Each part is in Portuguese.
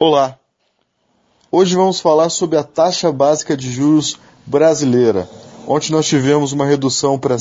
Olá, hoje vamos falar sobre a taxa básica de juros brasileira. Ontem nós tivemos uma redução para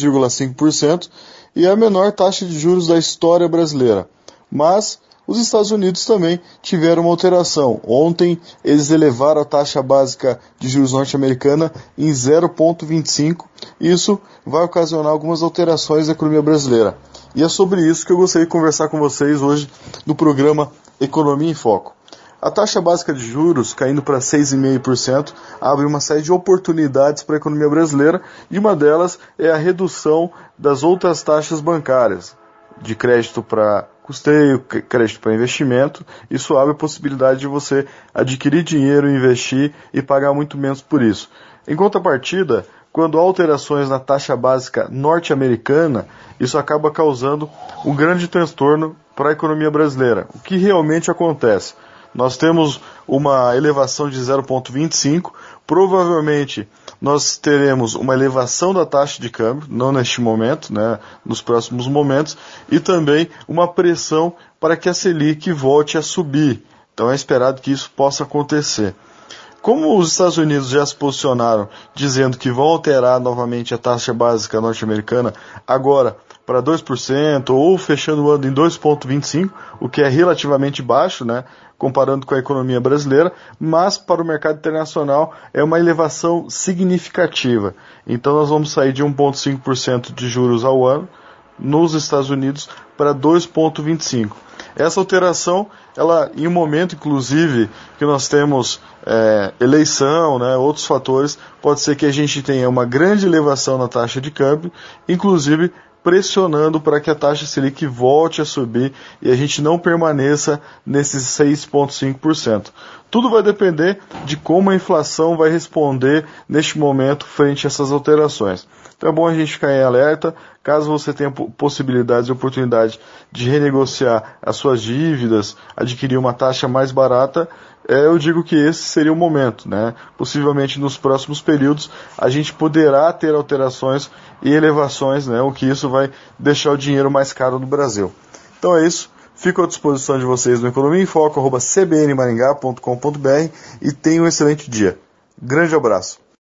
6,5% e a menor taxa de juros da história brasileira. Mas os Estados Unidos também tiveram uma alteração. Ontem eles elevaram a taxa básica de juros norte-americana em 0,25%. Isso vai ocasionar algumas alterações na economia brasileira. E é sobre isso que eu gostaria de conversar com vocês hoje no programa Economia em Foco. A taxa básica de juros, caindo para 6,5%, abre uma série de oportunidades para a economia brasileira, e uma delas é a redução das outras taxas bancárias, de crédito para custeio, crédito para investimento. Isso abre a possibilidade de você adquirir dinheiro, investir e pagar muito menos por isso. Em contrapartida, quando há alterações na taxa básica norte-americana, isso acaba causando um grande transtorno para a economia brasileira. O que realmente acontece? Nós temos uma elevação de 0,25%, provavelmente nós teremos uma elevação da taxa de câmbio, não neste momento, nos próximos momentos, e também uma pressão para que a Selic volte a subir. Então é esperado que isso possa acontecer. Como os Estados Unidos já se posicionaram dizendo que vão alterar novamente a taxa básica norte-americana agora para 2% ou fechando o ano em 2,25%, o que é relativamente baixo, comparando com a economia brasileira, mas para o mercado internacional é uma elevação significativa. Então nós vamos sair de 1,5% de juros ao ano nos Estados Unidos para 2,25%. Essa alteração, ela, em um momento, inclusive, que nós temos eleição, outros fatores, pode ser que a gente tenha uma grande elevação na taxa de câmbio, inclusive pressionando para que a taxa Selic volte a subir e a gente não permaneça nesses 6,5%. Tudo vai depender de como a inflação vai responder neste momento frente a essas alterações. Então é bom a gente ficar em alerta. Caso você tenha possibilidades e oportunidade de renegociar as suas dívidas, adquirir uma taxa mais barata, eu digo que esse seria o momento, Possivelmente nos próximos períodos a gente poderá ter alterações e elevações, o que isso vai deixar o dinheiro mais caro no Brasil. Então é isso. Fico à disposição de vocês no Economia em Foco, @cbnmaringá.com.br, e tenham um excelente dia. Grande abraço.